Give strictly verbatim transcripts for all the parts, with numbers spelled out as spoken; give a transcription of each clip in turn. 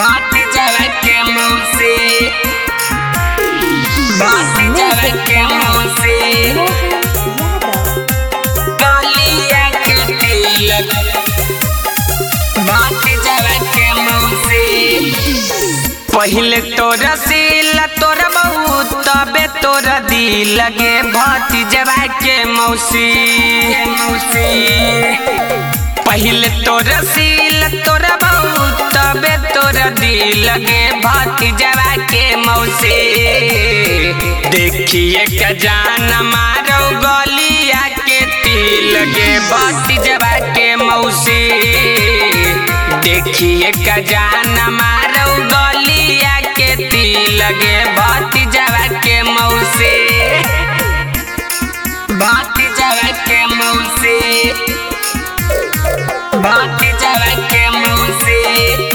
बात जावे के मुँह से, बात जावे के मुँह से, कालिया के तिलक, बात जावे के मुँह से। पहिले तोरा सीला तोरा बहुत तबे तोरा दिल लगे भतीजवा के मौसी मौसी। पहिले तोरा सीला तोरा बहुत तबे तोरा दिल लगे भतीजवा के मौसी। देखिए का जान मारो गलिया के तिल लगे भतीजवा के मौसी। देखिए का जान मारो गलिया के तिल लगे भतीजवा के मौसी। भतीजवा के मौसी, भतीजवा के मौसी।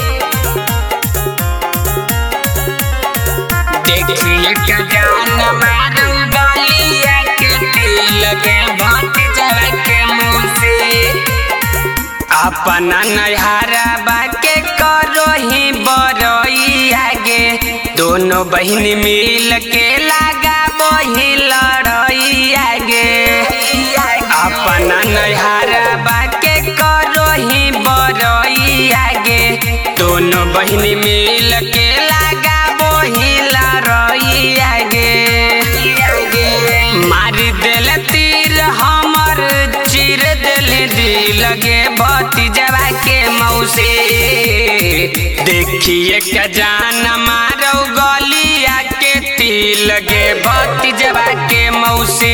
देखिए का जान मारो गलिया के तिल लगे भतीजवा के मौसी। अपना नैहरवा के करो ही बरई आगे, दोनों बहन मिल के लगा वही लड़ई आगे। अपना नैहरवा के करो ही बरई आगे, दोनों बहन मिल के लगा वही लड़ई आगे। मारी दिल तीर हमर चीर दिल दिल लगे भतीजवा के मौसी। देखिए का जान मारो गलिया के तिल लगे भतीजवा के मौसी।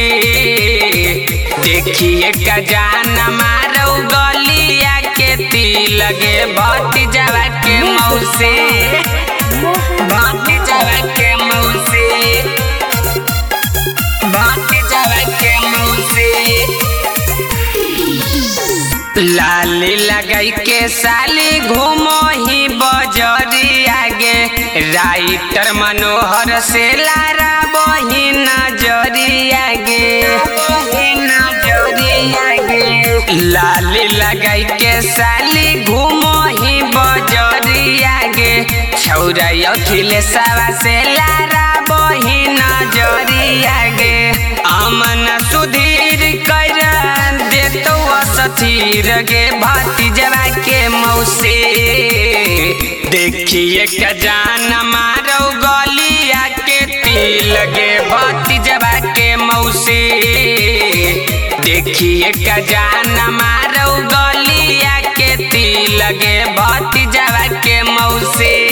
देखिए का जान मारो गलिया के तिल लगे भतीजवा के मौसी। भतीजवा के मौसी, भतीजवा के मौसी। लाली लगाई के साली घूमो ही बजरी आगे, राइटर मनोहर से लारा बही नजरी आगे, नजरी आगे। लाली लगाई के साली घूमो ही बजरी आगे, छौरा अखिलेशवा से लारा बही नजरी आगे। अमन सुधीर कर देतो सथीर गे भतीजवा के मौसी। देखिए का जान मारो गलिया के तिल लगे भतीजवा के मौसी। देखिए का जान मारो गलिया के तिल लगे भतीजवा के मौसी।